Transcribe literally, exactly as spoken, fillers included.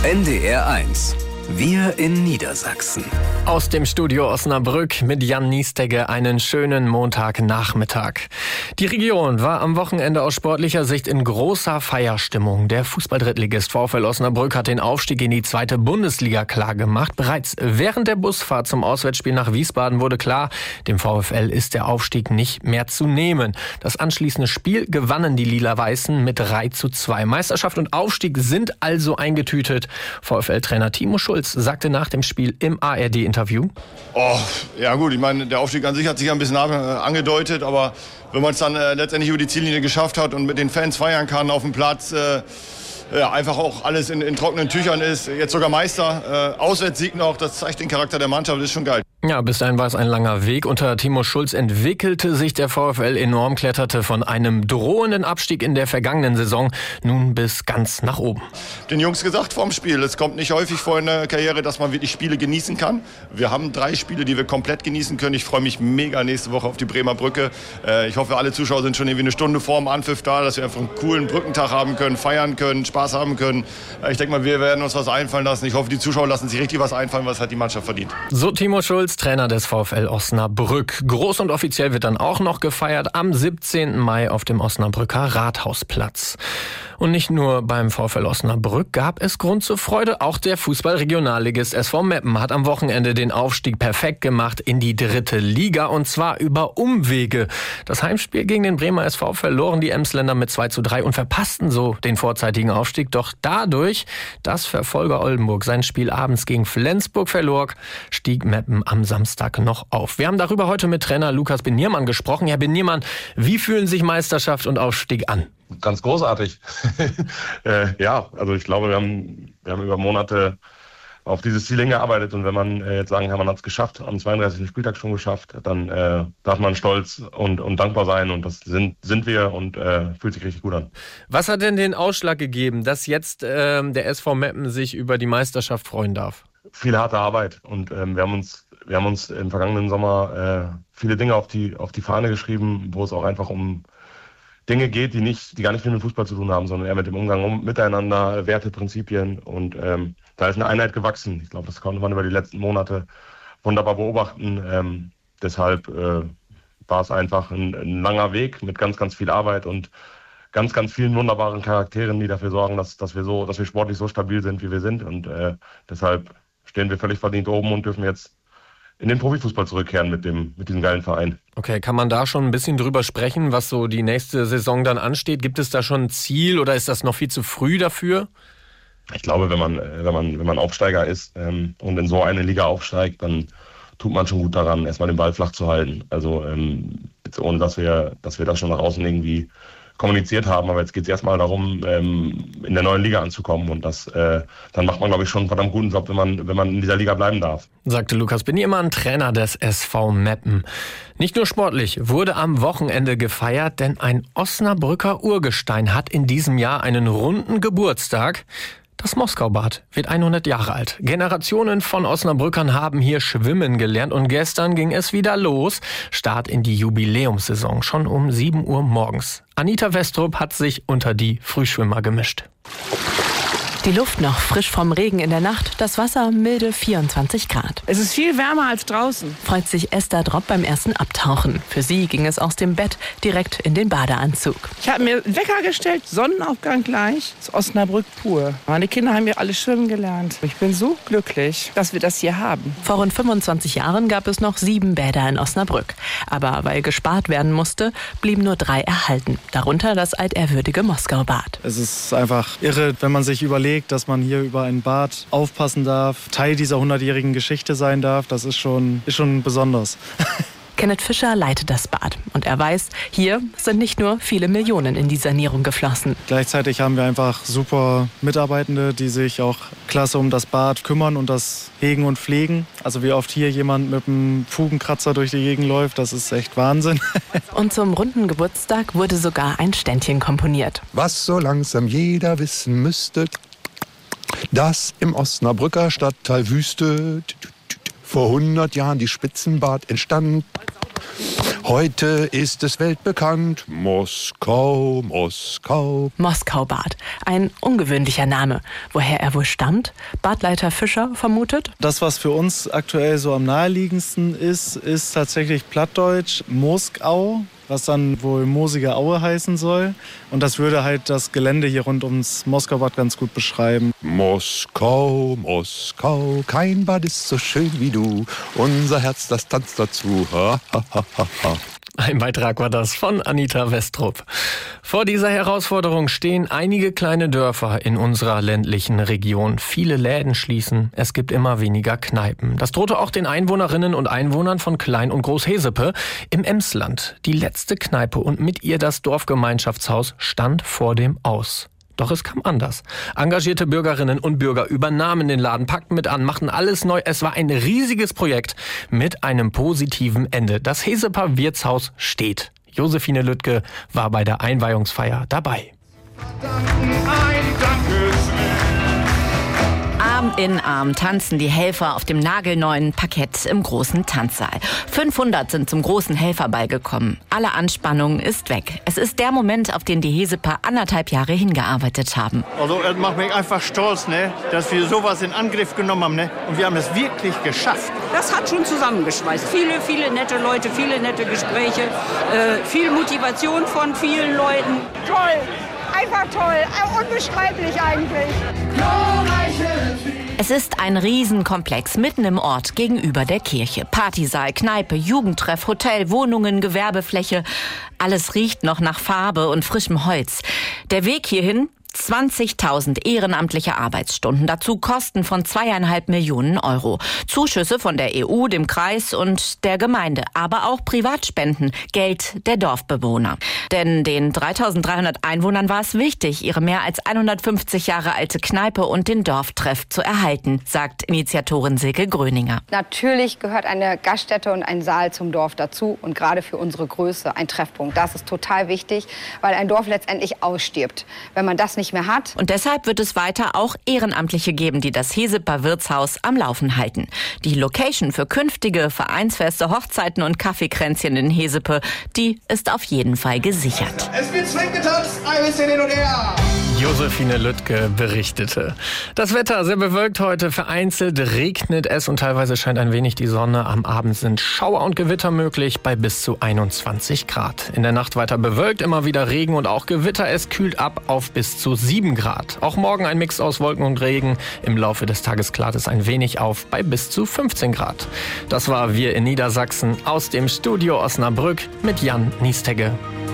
N D R eins. Wir in Niedersachsen. Aus dem Studio Osnabrück mit Jan Niestegge einen schönen Montagnachmittag. Die Region war am Wochenende aus sportlicher Sicht in großer Feierstimmung. Der Fußball-Drittligist VfL Osnabrück hat den Aufstieg in die zweite Bundesliga klargemacht. Bereits während der Busfahrt zum Auswärtsspiel nach Wiesbaden wurde klar, dem VfL ist der Aufstieg nicht mehr zu nehmen. Das anschließende Spiel gewannen die Lila-Weißen mit drei zu zwei. Meisterschaft und Aufstieg sind also eingetütet. VfL-Trainer Timo Schulz sagte nach dem Spiel im A R D-Interview: Oh, ja gut, ich meine, der Aufstieg an sich hat sich ja ein bisschen angedeutet, aber wenn man es dann äh, letztendlich über die Ziellinie geschafft hat und mit den Fans feiern kann auf dem Platz, äh, ja, einfach auch alles in, in trockenen Tüchern ist, jetzt sogar Meister, äh, Auswärtssieg noch, das zeigt den Charakter der Mannschaft, das ist schon geil. Ja, bis dahin war es ein langer Weg. Unter Timo Schulz entwickelte sich der VfL enorm, kletterte von einem drohenden Abstieg in der vergangenen Saison nun bis ganz nach oben. Den Jungs gesagt vorm Spiel, es kommt nicht häufig vor in der Karriere, dass man wirklich Spiele genießen kann. Wir haben drei Spiele, die wir komplett genießen können. Ich freue mich mega nächste Woche auf die Bremer Brücke. Äh, ich hoffe, alle Zuschauer sind schon irgendwie eine Stunde vor dem Anpfiff da, dass wir einfach einen coolen Brückentag haben können, feiern können, Spaß haben können. Äh, ich denke mal, wir werden uns was einfallen lassen. Ich hoffe, die Zuschauer lassen sich richtig was einfallen, was hat die Mannschaft verdient. So Timo Schulz, Trainer des VfL Osnabrück. Groß und offiziell wird dann auch noch gefeiert am siebzehnten Mai auf dem Osnabrücker Rathausplatz. Und nicht nur beim VfL Osnabrück gab es Grund zur Freude. Auch der Fußball-Regionalligist S V Meppen hat am Wochenende den Aufstieg perfekt gemacht in die dritte Liga, und zwar über Umwege. Das Heimspiel gegen den Bremer S V verloren die Emsländer mit zwei zu drei und verpassten so den vorzeitigen Aufstieg. Doch dadurch, dass Verfolger Oldenburg sein Spiel abends gegen Flensburg verlor, stieg Meppen am Samstag noch auf. Wir haben darüber heute mit Trainer Lukas Beniermann gesprochen. Herr Beniermann, wie fühlen sich Meisterschaft und Aufstieg an? Ganz großartig. äh, ja, also ich glaube, wir haben, wir haben über Monate auf dieses Ziel hingearbeitet, und wenn man äh, jetzt sagen kann, man hat es geschafft, am zweiunddreißigsten Spieltag schon geschafft, dann äh, darf man stolz und, und dankbar sein, und das sind, sind wir, und äh, fühlt sich richtig gut an. Was hat denn den Ausschlag gegeben, dass jetzt äh, der S V Meppen sich über die Meisterschaft freuen darf? Viel harte Arbeit, und ähm, wir haben uns wir haben uns im vergangenen Sommer äh, viele Dinge auf die auf die Fahne geschrieben, wo es auch einfach um Dinge geht, die nicht, die gar nicht viel mit Fußball zu tun haben, sondern eher mit dem Umgang um, miteinander, Werte, Prinzipien, und ähm, da ist eine Einheit gewachsen. Ich glaube, das konnte man über die letzten Monate wunderbar beobachten. Ähm, deshalb äh, war es einfach ein, ein langer Weg mit ganz, ganz viel Arbeit und ganz, ganz vielen wunderbaren Charakteren, die dafür sorgen, dass, dass wir so, dass wir sportlich so stabil sind, wie wir sind, und äh, deshalb stehen wir völlig verdient oben und dürfen jetzt in den Profifußball zurückkehren mit dem mit diesem geilen Verein. Okay, kann man da schon ein bisschen drüber sprechen, was so die nächste Saison dann ansteht? Gibt es da schon ein Ziel, oder ist das noch viel zu früh dafür? Ich glaube, wenn man wenn man wenn man Aufsteiger ist ähm, und in so eine Liga aufsteigt, dann tut man schon gut daran, erstmal den Ball flach zu halten. Also ähm, jetzt ohne dass wir dass wir das schon nach außen irgendwie kommuniziert haben, aber jetzt geht es erstmal darum, ähm, in der neuen Liga anzukommen, und das äh, dann macht man, glaube ich, schon einen verdammt guten Job, wenn man wenn man in dieser Liga bleiben darf. Sagte Lukas Beniermann, Trainer des S V Meppen. Nicht nur sportlich wurde am Wochenende gefeiert, denn ein Osnabrücker Urgestein hat in diesem Jahr einen runden Geburtstag. Das Moskaubad wird hundert Jahre alt. Generationen von Osnabrückern haben hier schwimmen gelernt, und gestern ging es wieder los. Start in die Jubiläumssaison, schon um sieben Uhr morgens. Anita Westrup hat sich unter die Frühschwimmer gemischt. Die Luft noch frisch vom Regen in der Nacht, das Wasser milde vierundzwanzig Grad. Es ist viel wärmer als draußen. Freut sich Esther Dropp beim ersten Abtauchen. Für sie ging es aus dem Bett direkt in den Badeanzug. Ich habe mir einen Wecker gestellt, Sonnenaufgang gleich. Das ist Osnabrück pur. Meine Kinder haben hier alle schwimmen gelernt. Ich bin so glücklich, dass wir das hier haben. Vor rund fünfundzwanzig Jahren gab es noch sieben Bäder in Osnabrück. Aber weil gespart werden musste, blieben nur drei erhalten. Darunter das altehrwürdige Moskaubad. Es ist einfach irre, wenn man sich überlegt, dass man hier über ein Bad aufpassen darf, Teil dieser hundertjährigen Geschichte sein darf. Das ist schon, ist schon besonders. Kenneth Fischer leitet das Bad, und er weiß, hier sind nicht nur viele Millionen in die Sanierung geflossen. Gleichzeitig haben wir einfach super Mitarbeitende, die sich auch klasse um das Bad kümmern und das hegen und pflegen. Also wie oft hier jemand mit einem Fugenkratzer durch die Gegend läuft, das ist echt Wahnsinn. Und zum runden Geburtstag wurde sogar ein Ständchen komponiert. Was so langsam jeder wissen müsste, dass im Osnabrücker Stadtteil Wüste vor hundert Jahren die Spitzenbad entstand. Heute ist es weltbekannt. Moskau, Moskau. Moskau-Bad. Ein ungewöhnlicher Name. Woher er wohl stammt? Badleiter Fischer vermutet? Das, was für uns aktuell so am naheliegendsten ist, ist tatsächlich Plattdeutsch Moskau, was dann wohl Moosige Aue heißen soll. Und das würde halt das Gelände hier rund ums Moskau-Bad ganz gut beschreiben. Moskau, Moskau, kein Bad ist so schön wie du. Unser Herz, das tanzt dazu. Ha, ha, ha, ha. Ein Beitrag war das von Anita Westrup. Vor dieser Herausforderung stehen einige kleine Dörfer in unserer ländlichen Region. Viele Läden schließen, es gibt immer weniger Kneipen. Das drohte auch den Einwohnerinnen und Einwohnern von Klein- und Großhesepe im Emsland. Die letzte Kneipe und mit ihr das Dorfgemeinschaftshaus stand vor dem Aus. Doch es kam anders. Engagierte Bürgerinnen und Bürger übernahmen den Laden, packten mit an, machten alles neu. Es war ein riesiges Projekt mit einem positiven Ende. Das Heseper Wirtshaus steht. Josephine Lüttke war bei der Einweihungsfeier dabei. Arm in Arm tanzen die Helfer auf dem nagelneuen Parkett im großen Tanzsaal. fünfhundert sind zum großen Helferball gekommen. Alle Anspannung ist weg. Es ist der Moment, auf den die Heseper anderthalb Jahre hingearbeitet haben. Also es macht mich einfach stolz, ne, dass wir sowas in Angriff genommen haben. Ne? Und wir haben es wirklich geschafft. Das hat schon zusammengeschweißt. Viele, viele nette Leute, viele nette Gespräche, äh, viel Motivation von vielen Leuten. Toll, einfach toll, unbeschreiblich eigentlich. Es ist ein Riesenkomplex mitten im Ort gegenüber der Kirche. Partysaal, Kneipe, Jugendtreff, Hotel, Wohnungen, Gewerbefläche. Alles riecht noch nach Farbe und frischem Holz. Der Weg hierhin? zwanzigtausend ehrenamtliche Arbeitsstunden. Dazu Kosten von zweieinhalb Millionen Euro. Zuschüsse von der E U, dem Kreis und der Gemeinde. Aber auch Privatspenden, Geld der Dorfbewohner. Denn den dreitausenddreihundert Einwohnern war es wichtig, ihre mehr als hundertfünfzig Jahre alte Kneipe und den Dorftreff zu erhalten, sagt Initiatorin Silke Gröninger. Natürlich gehört eine Gaststätte und ein Saal zum Dorf dazu und gerade für unsere Größe ein Treffpunkt. Das ist total wichtig, weil ein Dorf letztendlich ausstirbt, wenn man das nicht mehr hat. Und deshalb wird es weiter auch Ehrenamtliche geben, die das Heseper Wirtshaus am Laufen halten. Die Location für künftige Vereinsfeste, Hochzeiten und Kaffeekränzchen in Hesepe, die ist auf jeden Fall gesichert. Es wird zwinggetanzt, ein bisschen hin und her. Josephine Lüttke berichtete. Das Wetter sehr bewölkt heute, vereinzelt regnet es und teilweise scheint ein wenig die Sonne. Am Abend sind Schauer und Gewitter möglich bei bis zu einundzwanzig Grad. In der Nacht weiter bewölkt, immer wieder Regen und auch Gewitter. Es kühlt ab auf bis zu sieben Grad. Auch morgen ein Mix aus Wolken und Regen. Im Laufe des Tages klart es ein wenig auf bei bis zu fünfzehn Grad. Das war Wir in Niedersachsen aus dem Studio Osnabrück mit Jan Niestegge.